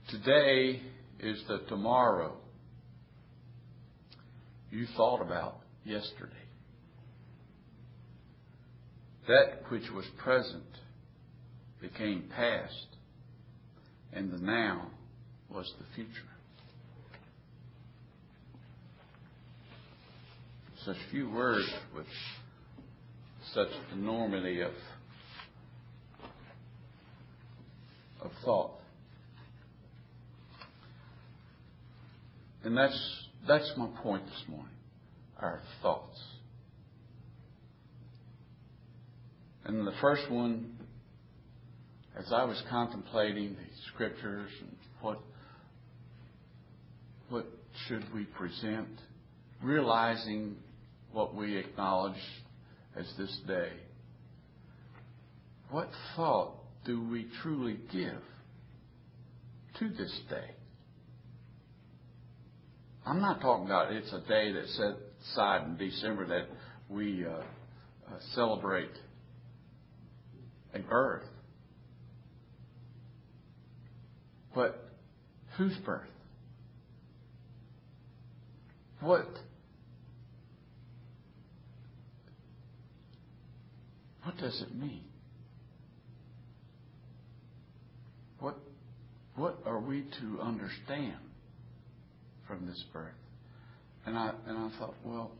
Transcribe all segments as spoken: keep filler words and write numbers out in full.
Today is the tomorrow you thought about yesterday. That which was present became past, and the now was the future. Such few words with such enormity of, of thought. And that's that's my point this morning. Our thoughts. And the first one, as I was contemplating the scriptures and what what should we present, realizing what we acknowledge as this day, what thought do we truly give to this day? I'm not talking about it's a day that's set aside in December that we uh, uh, celebrate a birth. But whose birth? What? What does it mean? What, what are we to understand from this birth? And I and I thought, well,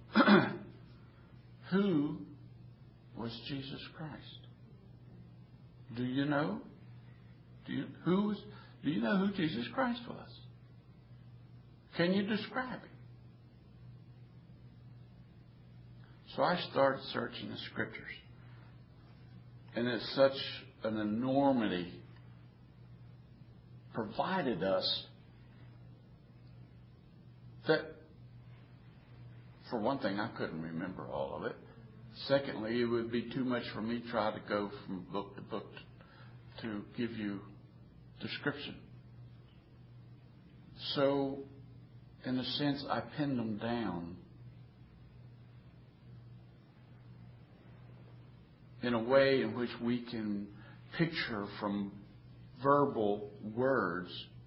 who was Jesus Christ? Do you know? Do you who was, do you know who Jesus Christ was? Can you describe him? So I started searching the scriptures. And it's such an enormity provided us that, for one thing, I couldn't remember all of it. Secondly, it would be too much for me to try to go from book to book to give you description. So, in a sense, I pinned them down in a way in which we can picture from verbal words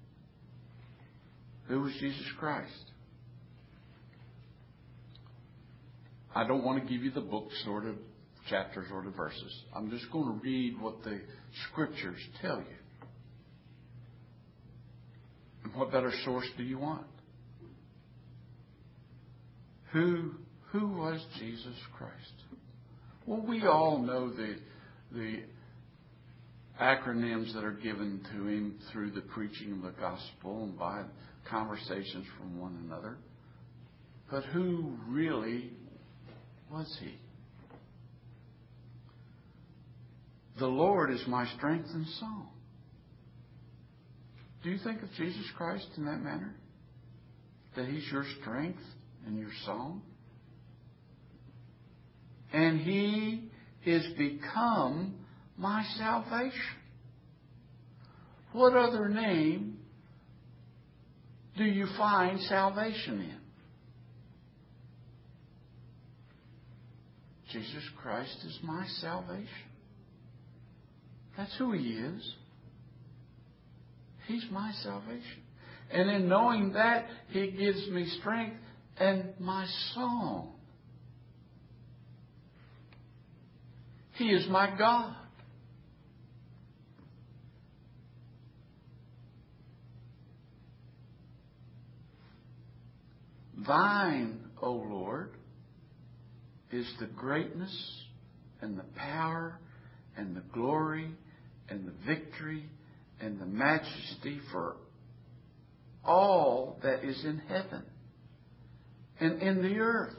who was Jesus Christ. I don't want to give you the books or the chapters or the verses. I'm just going to read what the scriptures tell you. And what better source do you want? Who, who was Jesus Christ? Well, we all know the, the acronyms that are given to him through the preaching of the gospel and by conversations from one another. But who really was he? The Lord is my strength and song. Do you think of Jesus Christ in that manner? That he's your strength and your song? And he is become my salvation. What other name do you find salvation in? Jesus Christ is my salvation. That's who he is. He's my salvation. And in knowing that, he gives me strength and my song. He is my God. Thine, O Lord, is the greatness and the power and the glory and the victory and the majesty for all that is in heaven and in the earth.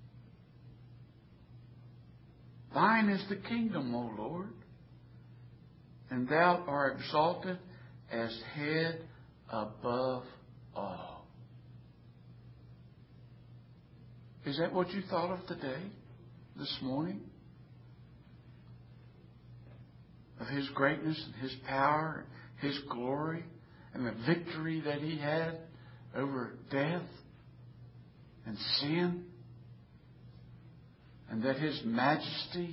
Thine is the kingdom, O Lord, and thou art exalted as head above all. Is that what you thought of today, this morning? Of his greatness and his power, his glory, and the victory that he had over death and sin? And that his majesty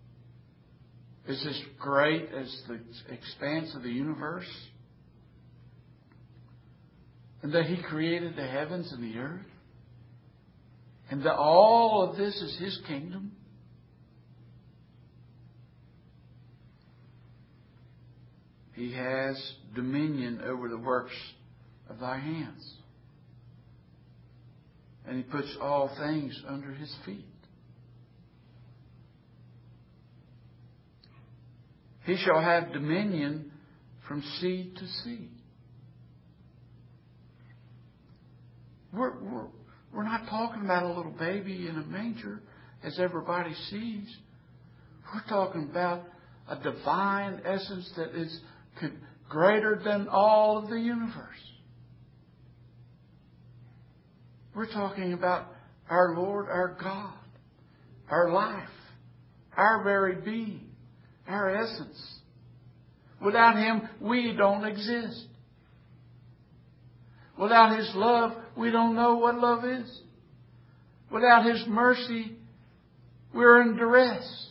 is as great as the expanse of the universe? and that He created the heavens and the earth, and that all of this is His kingdom? He has dominion over the works of thy hands. And He puts all things under His feet. He shall have dominion from sea to sea. We're, we're, we're not talking about a little baby in a manger, as everybody sees. We're talking about a divine essence that is greater than all of the universe. We're talking about our Lord, our God, our life, our very being, our essence. Without Him, we don't exist. Without His love, we don't know what love is. Without His mercy, we're in duress.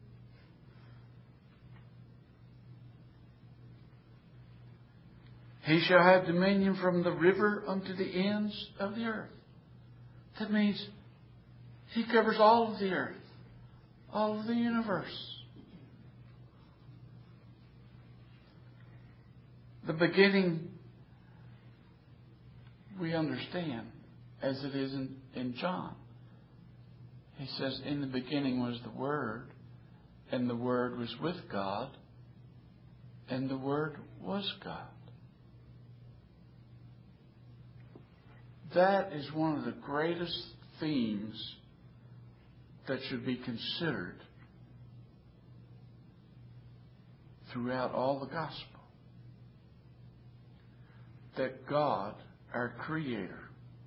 He shall have dominion from the river unto the ends of the earth. That means He covers all of the earth, all of the universe. The beginning, we understand, as it is in, in John. He says, in the beginning was the Word, and the Word was with God, and the Word was God. That is one of the greatest themes that should be considered throughout all the gospel. That God, our Creator,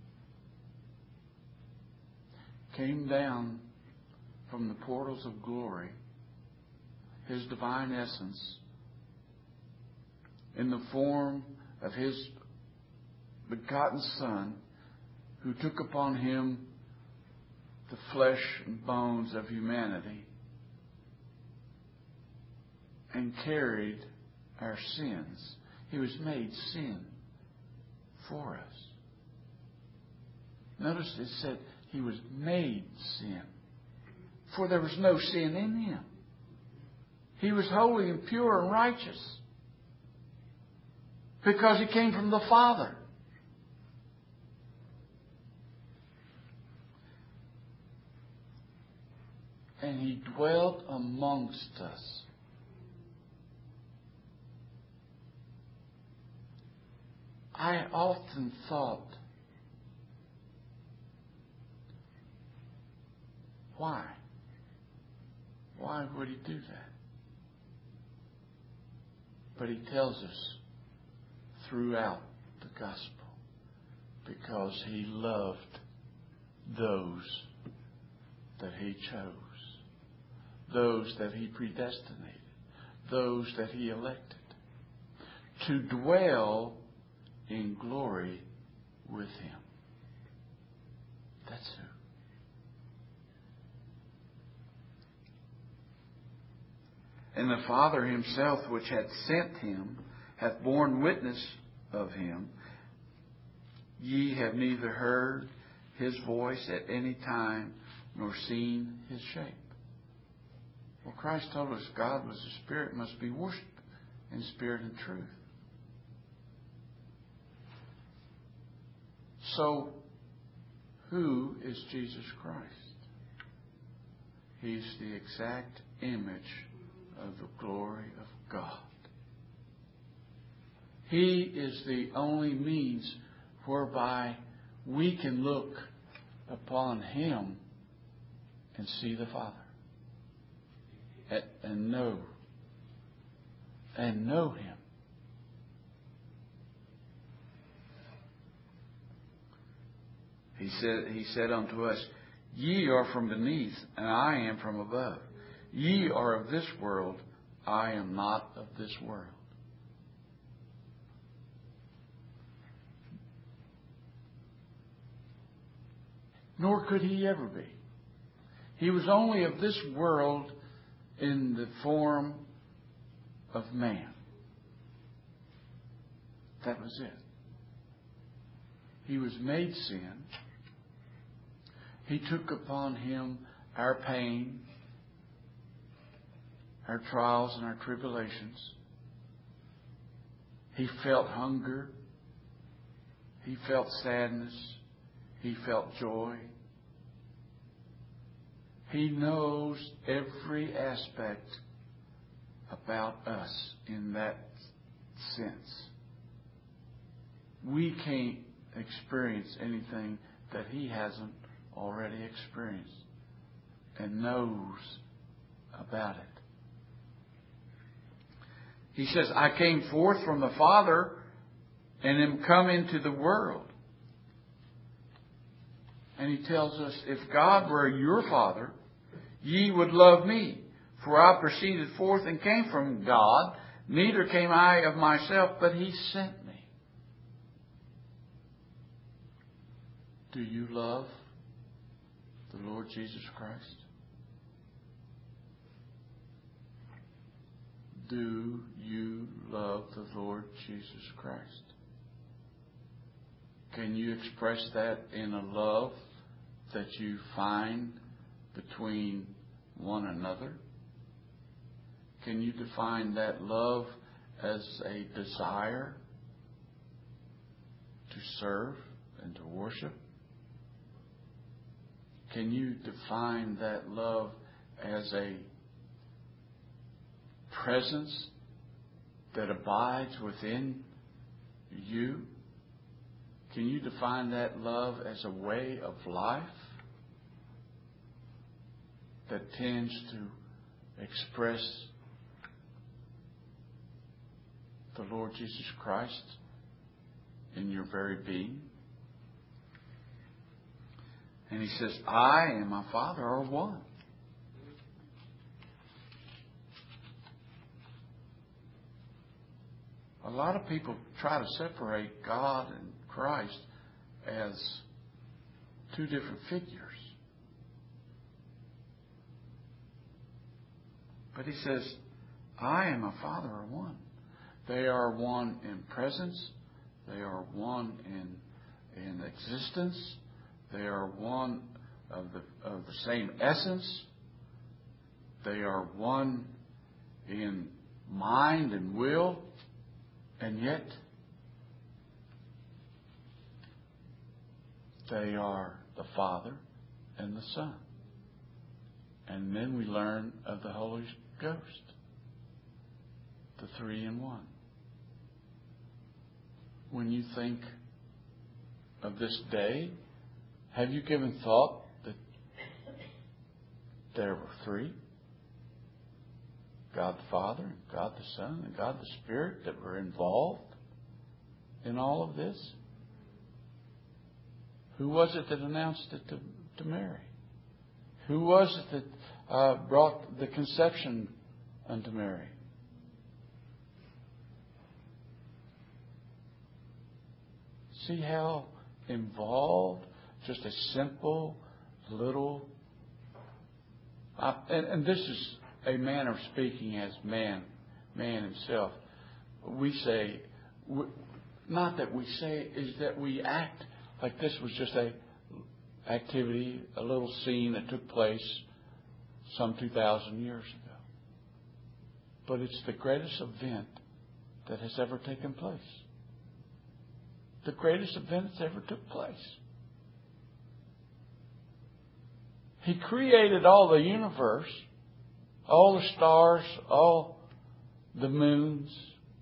came down from the portals of glory, His divine essence, in the form of His begotten Son, who took upon Him the flesh and bones of humanity and carried our sins. He was made sin for us. Notice it said He was made sin, for there was no sin in Him. He was holy and pure and righteous because He came from the Father. And He dwelt amongst us. I often thought, why? Why would He do that? But He tells us throughout the gospel, because He loved those that He chose. Those that He predestinated, those that He elected, to dwell in glory with Him. That's who. And the Father Himself, which hath sent Him, hath borne witness of Him. Ye have neither heard His voice at any time, nor seen His shape. Well, Christ told us God was a spirit, must be worshipped in spirit and truth. So, who is Jesus Christ? He's the exact image of the glory of God. He is the only means whereby we can look upon Him and see the Father. And know. And know Him. He said, He said unto us, Ye are from beneath, and I am from above. Ye are of this world, I am not of this world. Nor could He ever be. He was only of this world in the form of man. That was it. He was made sin. He took upon Him our pain, our trials and our tribulations. He felt hunger. He felt sadness. He felt joy. He knows every aspect about us in that sense. We can't experience anything that He hasn't already experienced and knows about it. He says, I came forth from the Father and am come into the world. And He tells us, if God were your Father, ye would love me. For I proceeded forth and came from God, neither came I of myself, but He sent me. Do you love the Lord Jesus Christ? Do you love the Lord Jesus Christ? Can you express that in a love that you find between one another? Can you define that love as a desire to serve and to worship? Can you define that love as a presence that abides within you? Can you define that love as a way of life that tends to express the Lord Jesus Christ in your very being? And He says, I and my Father are one. A lot of people try to separate God and Christ as two different figures. But He says, I and my Father are one. They are one in presence. They are one in, in existence. They are one of the, of the same essence. They are one in mind and will. And yet, they are the Father and the Son. And then we learn of the Holy Ghost, the three in one. When you think of this day, have you given thought that there were three? God the Father, and God the Son, and God the Spirit that were involved in all of this? Who was it that announced it to, to Mary? Who was it that uh, brought the conception unto Mary? See how involved just a simple little... Uh, and, and this is a manner of speaking as man, man himself. We say, not that we say, is that we act like this was just a activity, a little scene that took place some two thousand years ago. But it's the greatest event that has ever taken place. The greatest event that's ever took place. He created all the universe, all the stars, all the moons.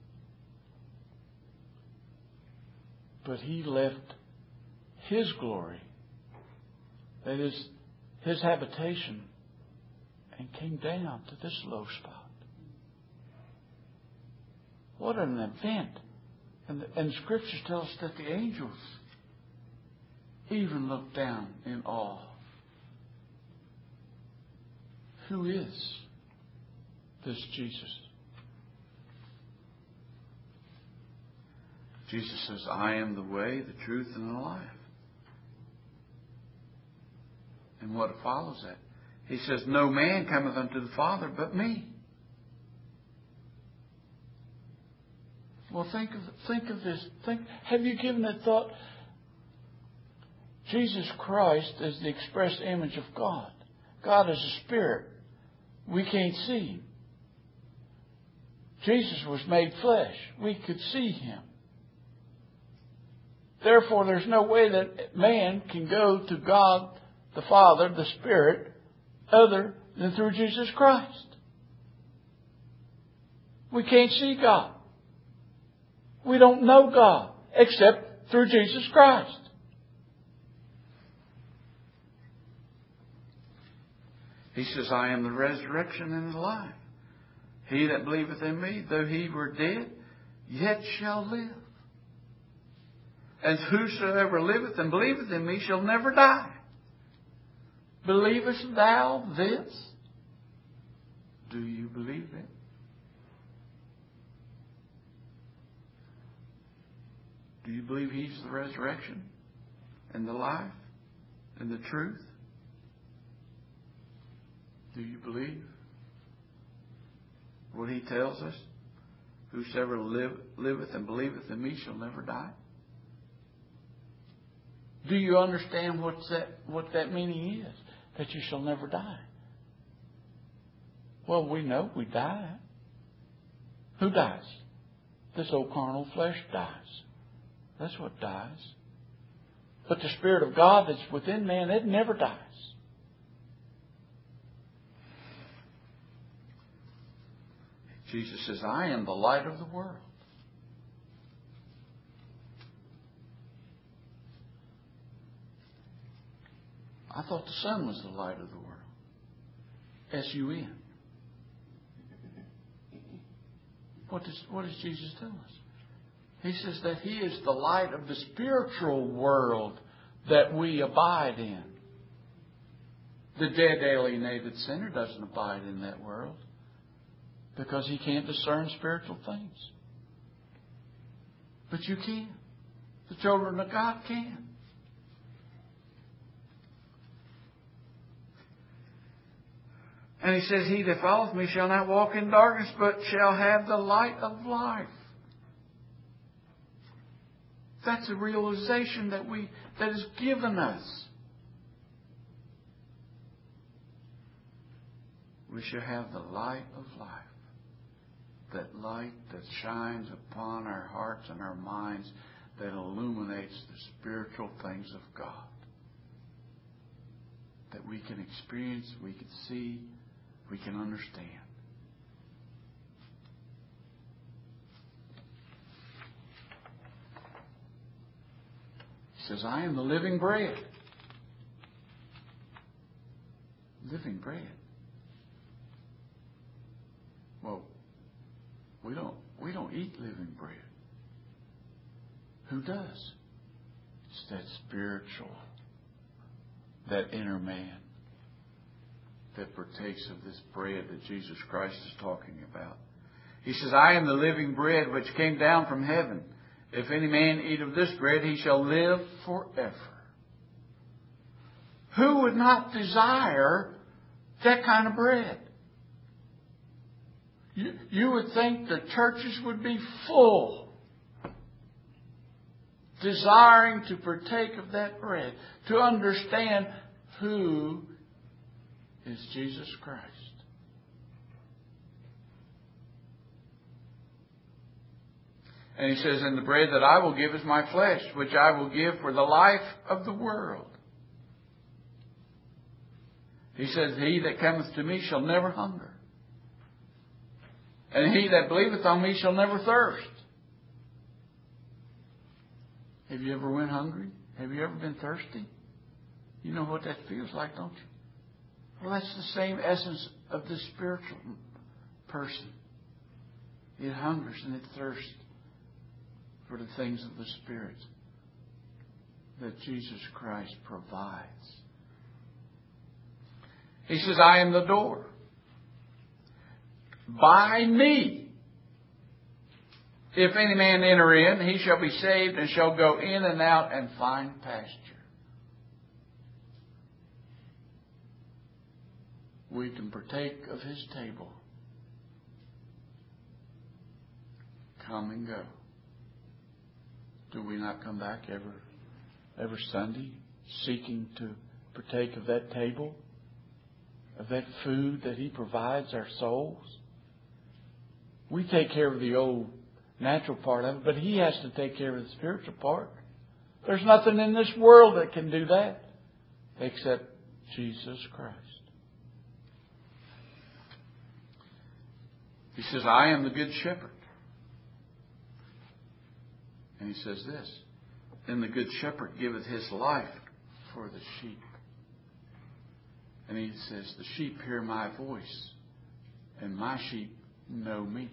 But He left His glory, that is, His habitation, and came down to this low spot. What an event. And the, and the Scriptures tell us that the angels even looked down in awe. Who is this Jesus? Jesus says, I am the way, the truth, and the life. And what follows that? He says, no man cometh unto the Father but me. Well, think of think of this. Think. Have you given that thought? Jesus Christ is the express image of God. God is a spirit. We can't see Him. Jesus was made flesh. We could see Him. Therefore, there's no way that man can go to God the Father, the Spirit, other than through Jesus Christ. We can't see God. We don't know God except through Jesus Christ. He says, I am the resurrection and the life. He that believeth in me, though he were dead, yet shall live. And whosoever liveth and believeth in me shall never die. Believest thou this? Do you believe it? Do you believe He's the resurrection and the life and the truth? Do you believe what He tells us? Whosoever live, liveth and believeth in me shall never die. Do you understand what's that, what that meaning is? That you shall never die. Well, we know we die. Who dies? This old carnal flesh dies. That's what dies. But the Spirit of God that's within man, it never dies. Jesus says, I am the light of the world. I thought the sun was the light of the world. S U N. What does, what does Jesus tell us? He says that He is the light of the spiritual world that we abide in. The dead, alienated sinner doesn't abide in that world because he can't discern spiritual things. But you can. The children of God can. And He says, He that followeth me shall not walk in darkness, but shall have the light of life. That's a realization that we that is given us. We shall have the light of life. That light that shines upon our hearts and our minds, that illuminates the spiritual things of God. That we can experience, we can see, we can understand. He says, I am the living bread. Living bread. Well, we don't we don't eat living bread. Who does? It's that spiritual, that inner man that partakes of this bread that Jesus Christ is talking about. He says, I am the living bread which came down from heaven. If any man eat of this bread, he shall live forever. Who would not desire that kind of bread? You, you would think the churches would be full, desiring to partake of that bread, to understand who is Jesus Christ. And He says, and the bread that I will give is my flesh, which I will give for the life of the world. He says, he that cometh to me shall never hunger. And he that believeth on me shall never thirst. Have you ever went hungry? Have you ever been thirsty? You know what that feels like, don't you? Well, that's the same essence of the spiritual person. It hungers and it thirsts for the things of the Spirit that Jesus Christ provides. He says, I am the door. By me, if any man enter in, he shall be saved and shall go in and out and find pasture. We can partake of His table. Come and go. Do we not come back every, every Sunday, seeking to partake of that table, of that food that He provides our souls. We take care of the old natural part of it, but He has to take care of the spiritual part. There's nothing in this world that can do that except Jesus Christ. He says, I am the good shepherd. And He says this, and the good shepherd giveth his life for the sheep. And He says, the sheep hear my voice, and my sheep know me.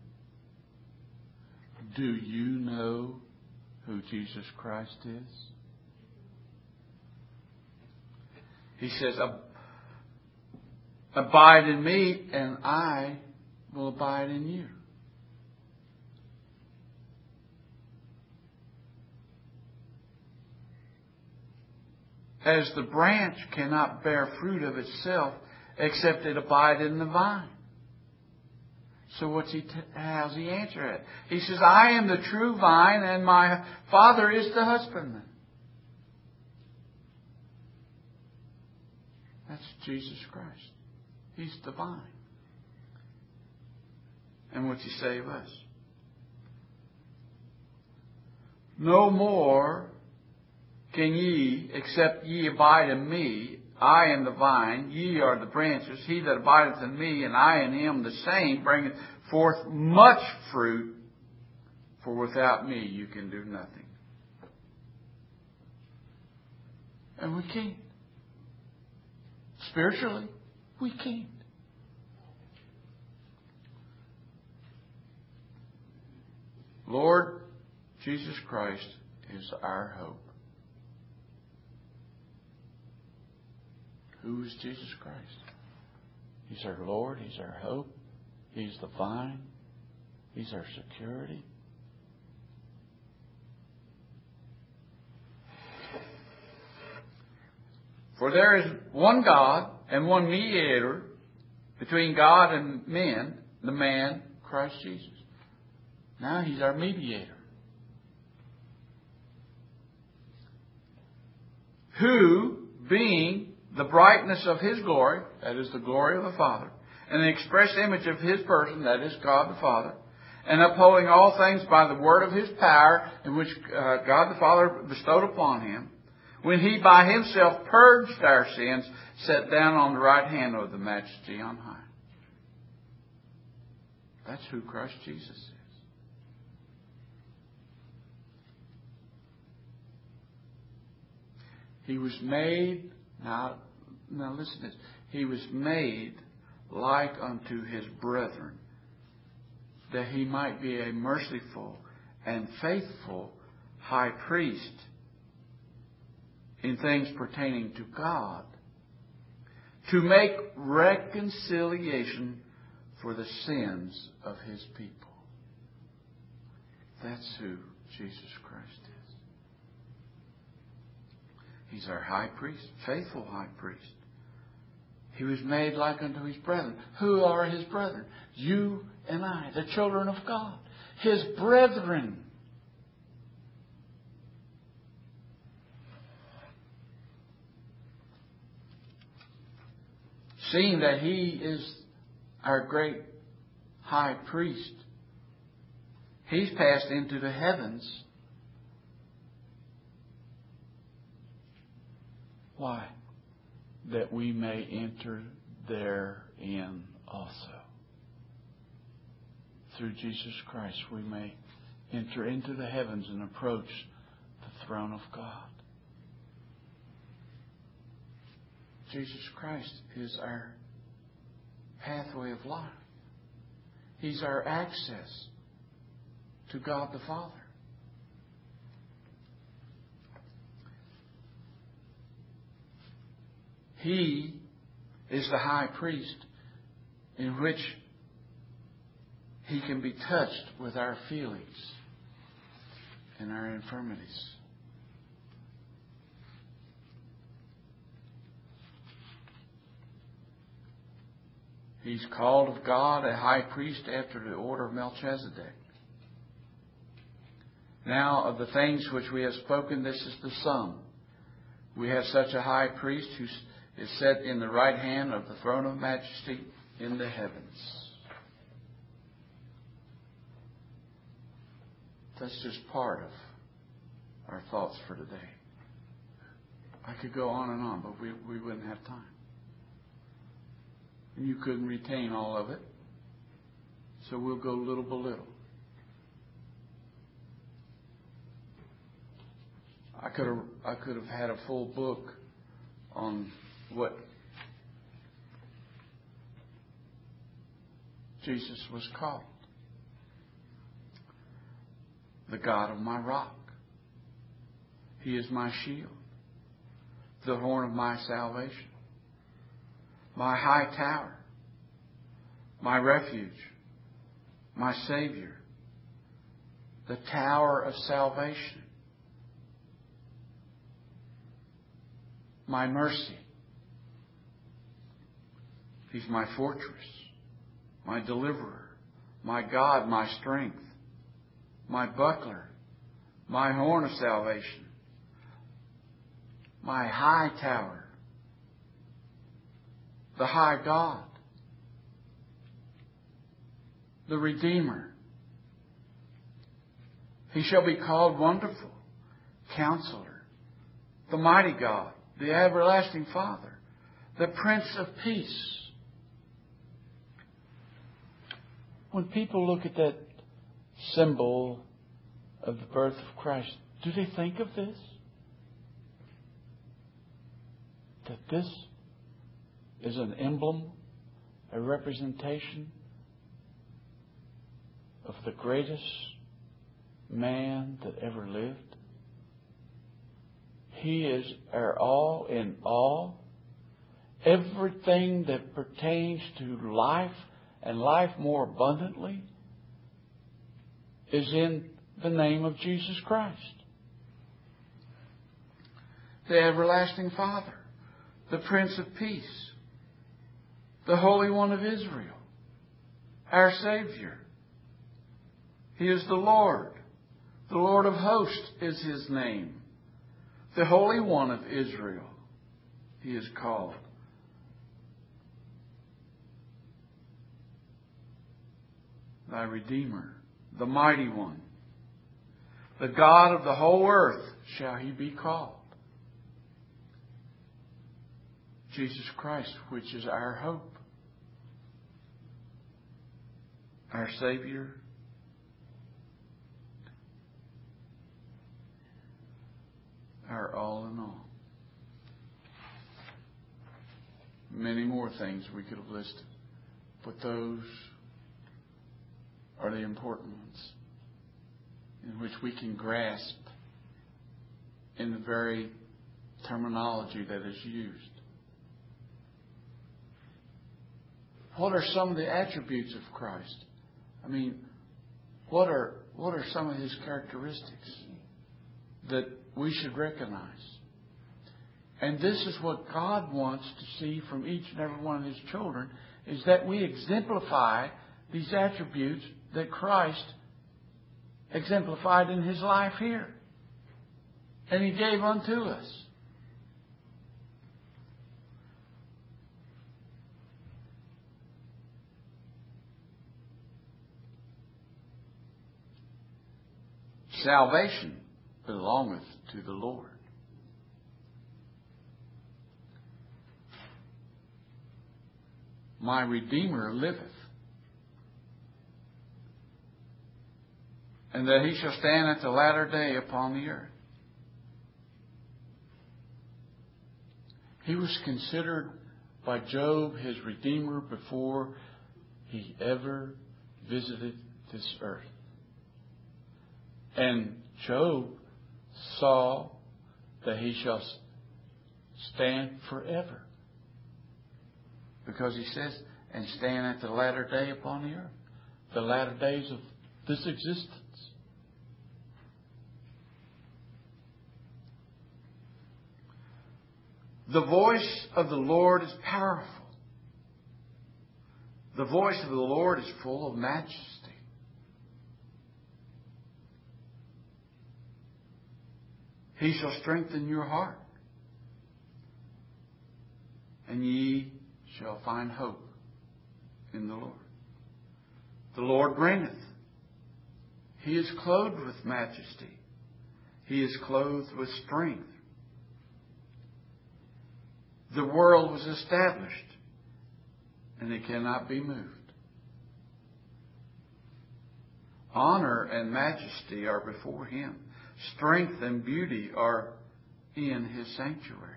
Do you know who Jesus Christ is? He says, abide in me, and I will abide in you. As the branch cannot bear fruit of itself except it abide in the vine. So what's he t- how's he answer it? He says, I am the true vine, and my Father is the husbandman. That's Jesus Christ. He's the vine. And what's He say of us? No more can ye, except ye abide in me. I am the vine, ye are the branches. He that abideth in me, and I in him, the same bringeth forth much fruit. For without me you can do nothing. And we can't. Spiritually, we can't. Lord Jesus Christ is our hope. Who is Jesus Christ? He's our Lord. He's our hope. He's the vine. He's our security. For there is one God and one mediator between God and men, the man, Christ Jesus. Now He's our mediator. Who, being the brightness of His glory, that is the glory of the Father, and the express image of His person, that is God the Father, and upholding all things by the word of His power, in which uh, God the Father bestowed upon Him, when He by Himself purged our sins, sat down on the right hand of the Majesty on high. That's who Christ Jesus is. He was made, now, now listen to this. He was made like unto His brethren, that He might be a merciful and faithful high priest in things pertaining to God, to make reconciliation for the sins of His people. That's who Jesus Christ is. He's our high priest, faithful high priest. He was made like unto His brethren. Who are His brethren? You and I, the children of God. His brethren. Seeing that He is our great high priest, He's passed into the heavens. Why? That we may enter therein also. Through Jesus Christ we may enter into the heavens and approach the throne of God. Jesus Christ is our pathway of life. He's our access to God the Father. He is the high priest in which He can be touched with our feelings and our infirmities. He's called of God a high priest after the order of Melchizedek. Now, of the things which we have spoken, this is the sum. We have such a high priest who is set in the right hand of the throne of majesty in the heavens. That's just part of our thoughts for today. I could go on and on, but we, we wouldn't have time. And you couldn't retain all of it. So we'll go little by little. I could have I could have had a full book on what Jesus was called. The God of my rock. He is my shield. The horn of my salvation. My high tower. My refuge. My Savior. The tower of salvation. My mercy. He's my fortress. My deliverer. My God, my strength. My buckler. My horn of salvation. My high tower. The high God. The Redeemer. He shall be called Wonderful, Counselor, the Mighty God, the Everlasting Father, the Prince of Peace. When people look at that symbol of the birth of Christ, do they think of this? That this is an emblem, a representation of the greatest man that ever lived? He is our all in all. Everything that pertains to life and life more abundantly is in the name of Jesus Christ. The Everlasting Father, the Prince of Peace, the Holy One of Israel, our Savior. He is the Lord. The Lord of hosts is His name. The Holy One of Israel, He is called. Thy Redeemer, the Mighty One. The God of the whole earth shall He be called. Jesus Christ, which is our hope. Our Savior. Our all in all. Many more things we could have listed, but those are the important ones in which we can grasp in the very terminology that is used. What are some of the attributes of Christ? I mean, what are what are some of His characteristics that we should recognize? And this is what God wants to see from each and every one of His children, is that we exemplify these attributes that Christ exemplified in His life here. And He gave unto us. Salvation belongeth to the Lord. My Redeemer liveth, and that He shall stand at the latter day upon the earth. He was considered by Job His Redeemer before he ever visited this earth. And Job saw that he shall stand forever. Because he says, and stand at the latter day upon the earth. The latter days of this existence. The voice of the Lord is powerful. The voice of the Lord is full of majesty. He shall strengthen your heart. and ye shall find hope in the Lord. The Lord reigneth. He is clothed with majesty. He is clothed with strength. The world was established, and it cannot be moved. Honor and majesty are before Him. Strength and beauty are in His sanctuary.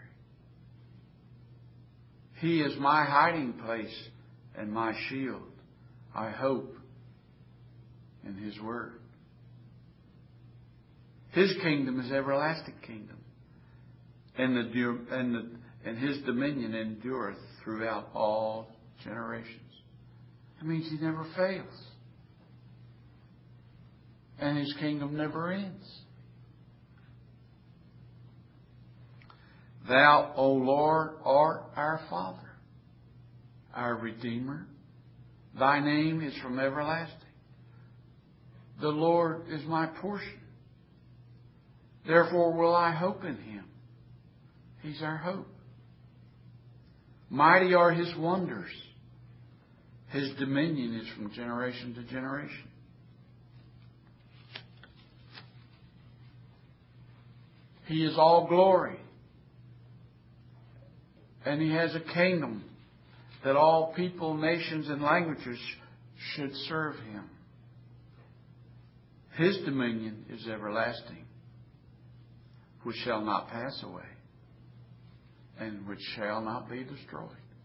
He is my hiding place and my shield. I hope in His word. His kingdom is everlasting kingdom, and the and the and His dominion endureth throughout all generations. That means He never fails, and His kingdom never ends. Thou, O Lord, art our Father, our Redeemer. Thy name is from everlasting. The Lord is my portion. Therefore will I hope in Him. He's our hope. Mighty are His wonders. His dominion is from generation to generation. He is all glory. And He has a kingdom that all people, nations, and languages should serve Him. His dominion is everlasting, which shall not pass away, and which shall not be destroyed.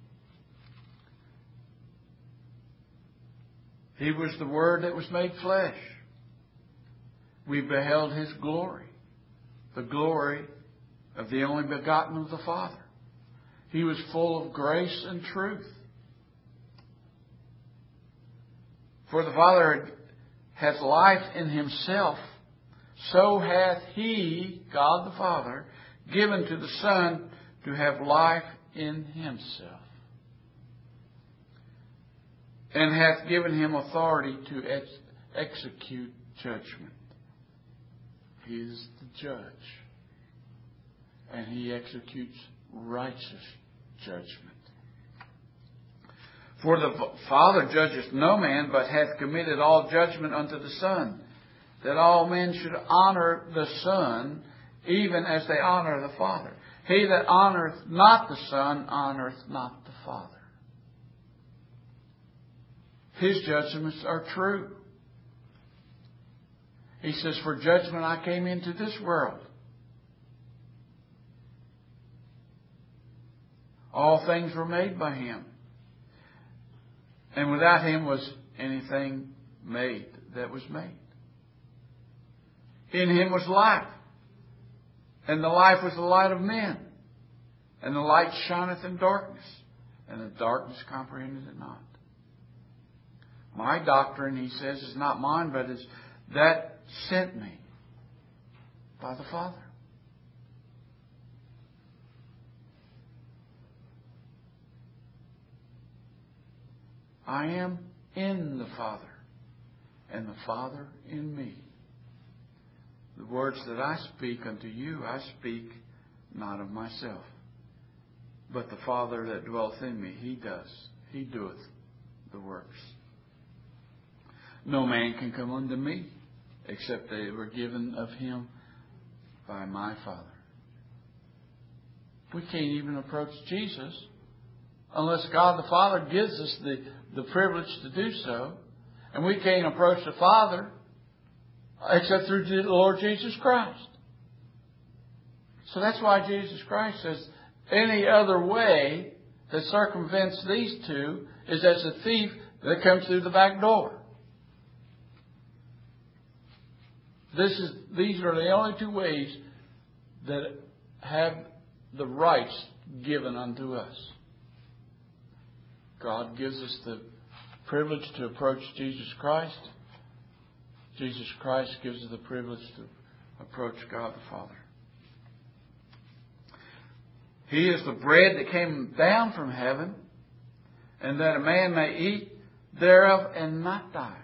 He was the Word that was made flesh. We beheld His glory, the glory of the only begotten of the Father. He was full of grace and truth. For the Father hath life in Himself, so hath He, God the Father, given to the Son to have life in Himself, and hath given Him authority to ex- execute judgment. He is the judge, and He executes righteous judgment. For the Father judgeth no man, but hath committed all judgment unto the Son, that all men should honor the Son, even as they honor the Father. He that honoreth not the Son honoreth not the Father. His judgments are true. He says, for judgment I came into this world. All things were made by Him, and without Him was anything made that was made. In Him was life, and the life was the light of men. And the light shineth in darkness, and the darkness comprehended it not. My doctrine, He says, is not mine, but is that sent me by the Father. I am in the Father, and the Father in me. The words that I speak unto you, I speak not of myself, but the Father that dwelleth in me, He does. He doeth the works. No man can come unto me, except they were given of Him by my Father. We can't even approach Jesus unless God the Father gives us the, the privilege to do so. And we can't approach the Father except through the Lord Jesus Christ. So that's why Jesus Christ says, any other way that circumvents these two is as a thief that comes through the back door. This is, these are the only two ways that have the rights given unto us. God gives us the privilege to approach Jesus Christ. Jesus Christ gives us the privilege to approach God the Father. He is the bread that came down from heaven, and that a man may eat thereof and not die.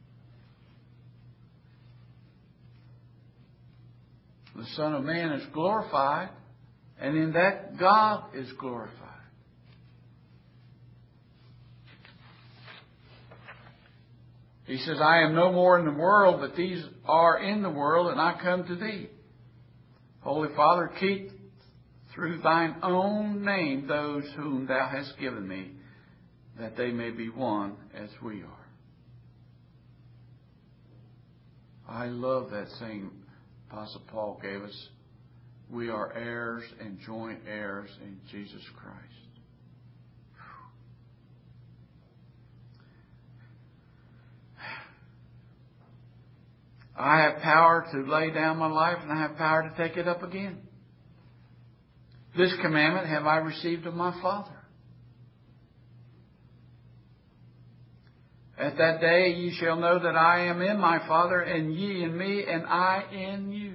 The Son of Man is glorified, and in that God is glorified. He says, I am no more in the world, but these are in the world, and I come to thee. Holy Father, keep through thine own name those whom thou hast given me, that they may be one as we are. I love that saying Apostle Paul gave us. We are heirs and joint heirs in Jesus Christ. I have power to lay down my life, and I have power to take it up again. This commandment have I received of my Father. At that day ye shall know that I am in my Father, and ye in me, and I in you.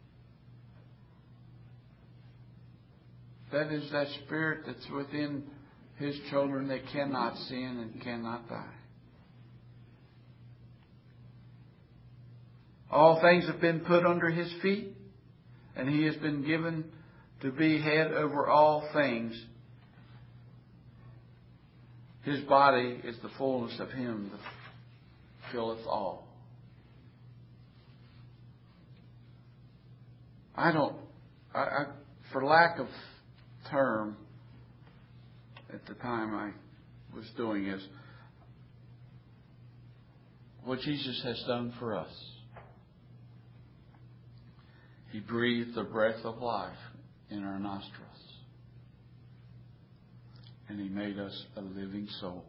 That is that Spirit that's within His children that cannot sin and cannot die. All things have been put under His feet, and He has been given to be head over all things. His body is the fullness of Him that filleth all. I don't, I, I, for lack of term, at the time I was doing this, what Jesus has done for us. He breathed the breath of life in our nostrils. And He made us a living soul.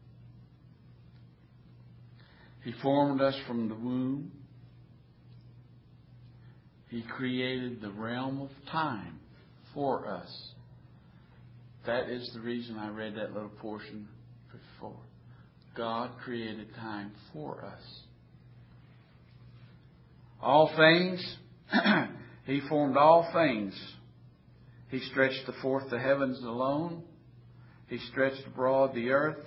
He formed us from the womb. He created the realm of time for us. That is the reason I read that little portion before. God created time for us. All things, He formed all things. He stretched forth the heavens alone. He stretched abroad the earth.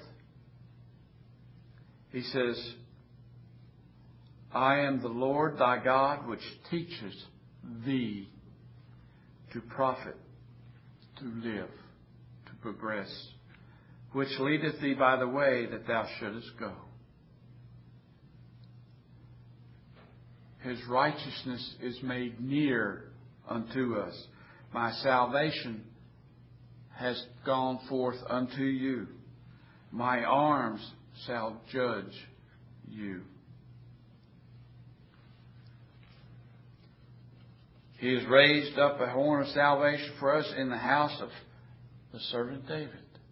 He says, I am the Lord thy God, which teaches thee to profit, to live, to progress, which leadeth thee by the way that thou shouldest go. His righteousness is made near unto us. My salvation has gone forth unto you. My arms shall judge you. He has raised up a horn of salvation for us in the house of the servant David.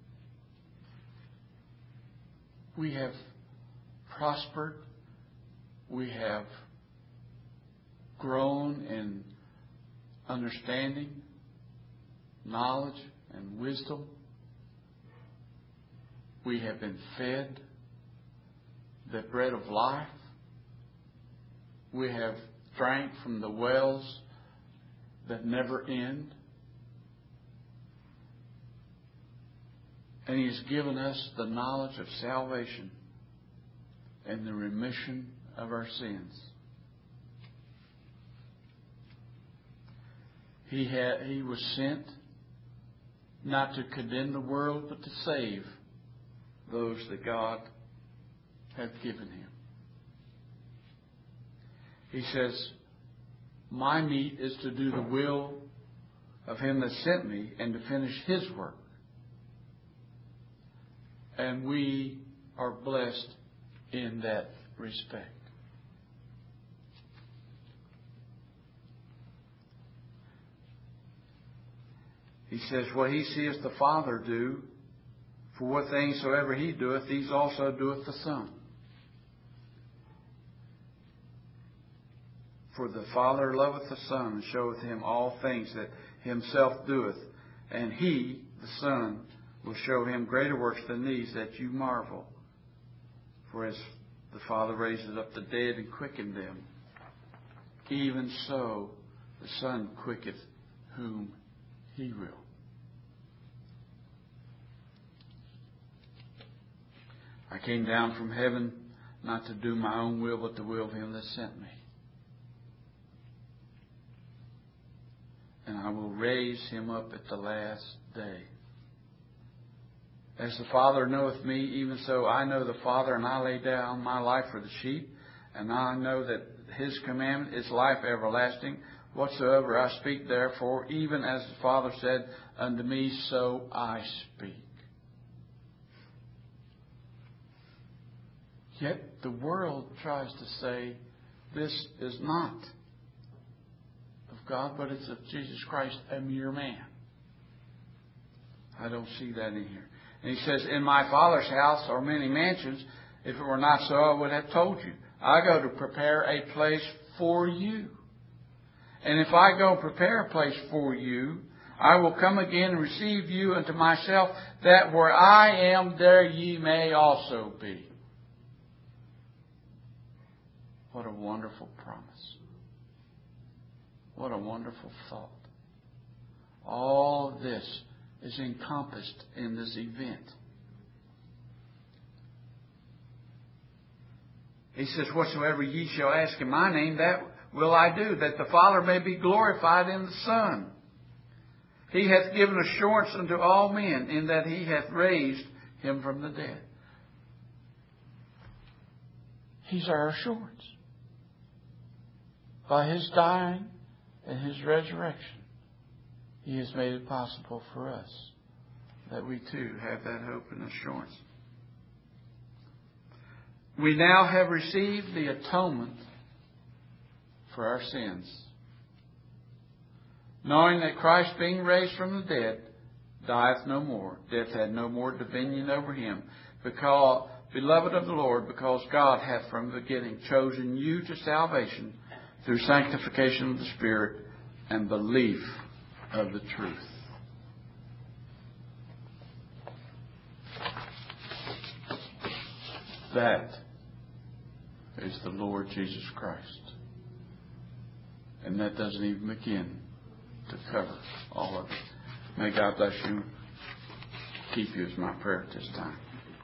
We have prospered. We have grown in understanding, knowledge, and wisdom. We have been fed the bread of life. We have drank from the wells that never end. And He has given us the knowledge of salvation and the remission of our sins. He had, He was sent not to condemn the world, but to save those that God hath given Him. He says, my meat is to do the will of Him that sent me and to finish His work. And we are blessed in that respect. He says, what He seeth the Father do, for what things soever He doeth, these also doeth the Son. For the Father loveth the Son, and showeth Him all things that Himself doeth. And He, the Son, will show Him greater works than these, that you marvel. For as the Father raises up the dead and quickened them, even so the Son quicketh whom He will. I came down from heaven not to do my own will, but the will of Him that sent me. And I will raise Him up at the last day. As the Father knoweth me, even so I know the Father, and I lay down my life for the sheep. And I know that His commandment is life everlasting. Whatsoever I speak, therefore, even as the Father said unto me, so I speak. Yet the world tries to say this is not of God, but it's of Jesus Christ, a mere man. I don't see that in here. And He says, in my Father's house are many mansions. If it were not so, I would have told you. I go to prepare a place for you. And if I go prepare a place for you, I will come again and receive you unto myself, that where I am, there ye may also be. What a wonderful promise. What a wonderful thought. All of this is encompassed in this event. He says, whatsoever ye shall ask in my name, that will I do, that the Father may be glorified in the Son. He hath given assurance unto all men, in that He hath raised Him from the dead. He's our assurance. By His dying and His resurrection, He has made it possible for us that we too have that hope and assurance. We now have received the atonement for our sins, knowing that Christ, being raised from the dead, dieth no more. Death had no more dominion over Him. Because, beloved of the Lord, because God hath from the beginning chosen you to salvation through sanctification of the Spirit and belief of the truth. That is the Lord Jesus Christ. And that doesn't even begin to cover all of it. May God bless you. Keep you is my prayer at this time.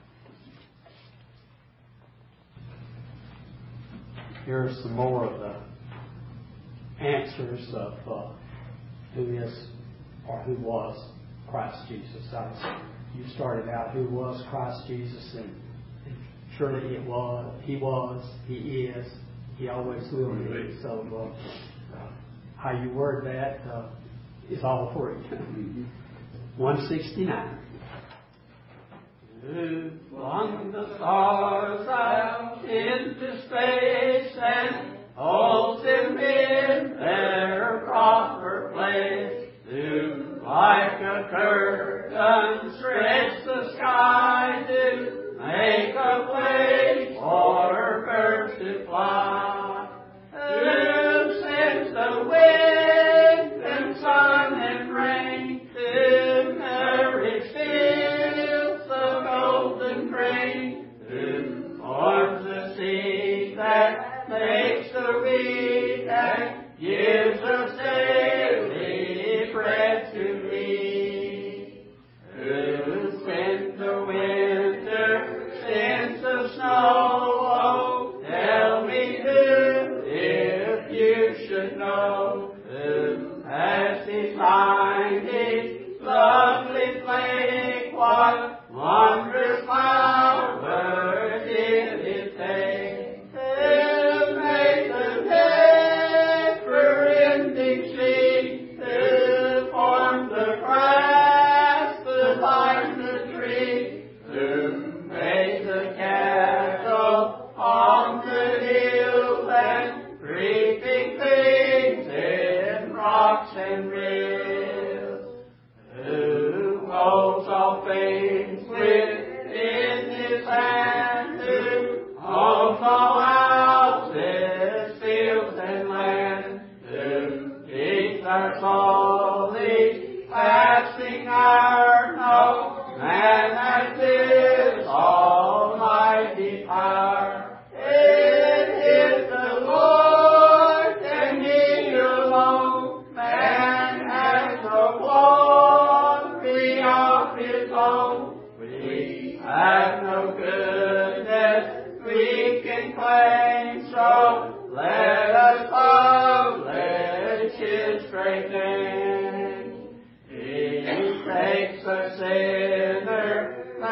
Here's some more of the answers of uh, who is or who was Christ Jesus. I, you started out who was Christ Jesus, and, and surely it was, He was, He is, He always will be. So uh, uh, how you word that uh, is all for you. one sixty-nine. Who flung the stars out into space and holds them in their proper place? Who, like a curtain, stretched the sky to make a place for birds to fly? Who sends the wind and sun and rain to nourish fields the golden grain? Who forms the seed that makes the wheat and gives us daily bread to eat? Who sends the winter, sends the snow? Oh, tell me who, if you should know. Who has designed each lovely flake? What wondrous power did it take? Who made the never-ending sea? Who formed the grass, the vine, the tree? Who made the cattle on the hills and creeping things in rocks and rills? Who holds all things within His hand? Who owns all houses, fields, and land? Who keeps our soul each passing hour? No man has His almighty power. It is the Lord, and He alone. Man has no glory of his own. We have no goodness we can claim, so let us publish His great name. He takes a sinner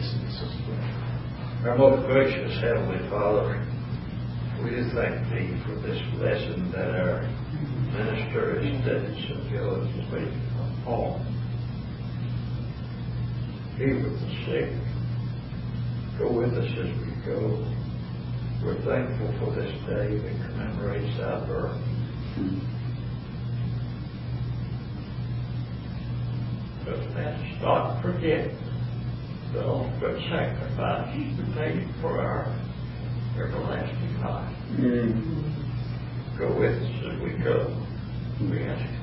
righteousness as well. Our most gracious Heavenly Father, we do thank Thee for this lesson that our minister has studied so diligently on. Be with the sick. Go with us as we go. We're thankful for this day that commemorates Thy birth. But let's not forget the ultimate sacrifice you made for our everlasting life. Mm. Go with us as we go. We ask